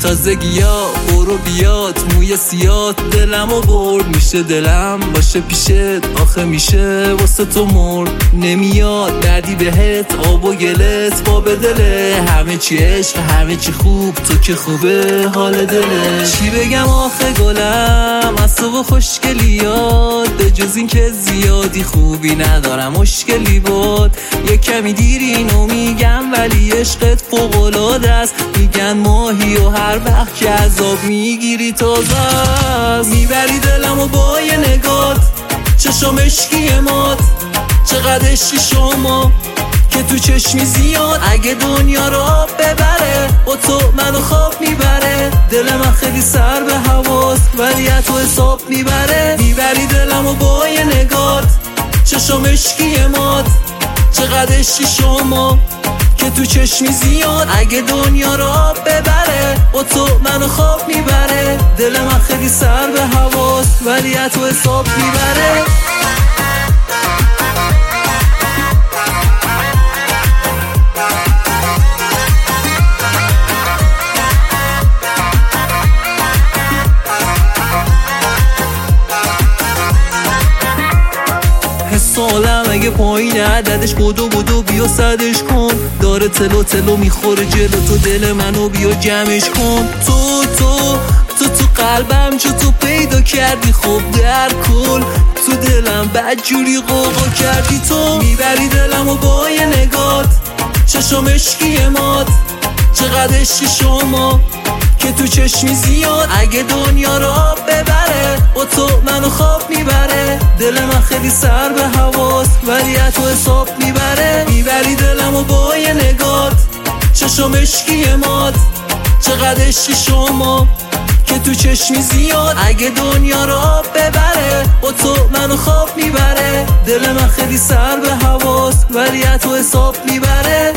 تازگیا برو بیاد موی سیاد دلمو برد، میشه دلم باشه پیشت آخه میشه واسه تو مرد. نمیاد دردی بهت آب و گلت با به دله، همه چی عشق همه چی خوب تو که خوبه حال دله. چی بگم آخه گلم از تو خوشگلیات، به جز این که زیادی خوبی ندارم مشکلی بود. یه کمی دیر اینو میگم ولی عشقت فوق‌العاده است. میگن ماهی و هر وقت که عذاب میگیری تازه است. میبری دلمو با یه نگات، چشم عشقی مات چقدر عشقی شما که تو چشمی زیاد. اگه دنیا رو آب ببره با تو منو خواب میبره، دل من خیلی سر به هواست ولی تو حساب میبره. میبری دلمو با یه نگات، چشم عشقی مات چقدر عشقی شما که تو چشمی زیاد. اگه دنیا رو آب ببره با تو منو خواب میبره، دل من خیلی سر به هواست ولی تو حساب میبره. سالم اگه پایین عددش بدو بیا صدش کن، داره تلو تلو میخوره جلو تو دل منو بیا جمعش کن. تو قلبم چو تو پیدا کردی خب در کل، تو دلم بدجوری قوقا کردی تو. میبری دلمو با یه نگات، چشم عشقی مات چقدر عشقی شما که تو چشمی زیاد. اگه دنیا رو آب ببره با تو منو خواب میبره، دل من خیلی سر به هواست ولی تو حساب میبره. میبری دلمو با یه نگات، چشم عشقی مات چقدر عشقی شما که تو چشمی زیاد. اگه دنیا رو آب ببره با تو منو خواب میبره، دل من خیلی سر به هواست ولی تو حساب میبره.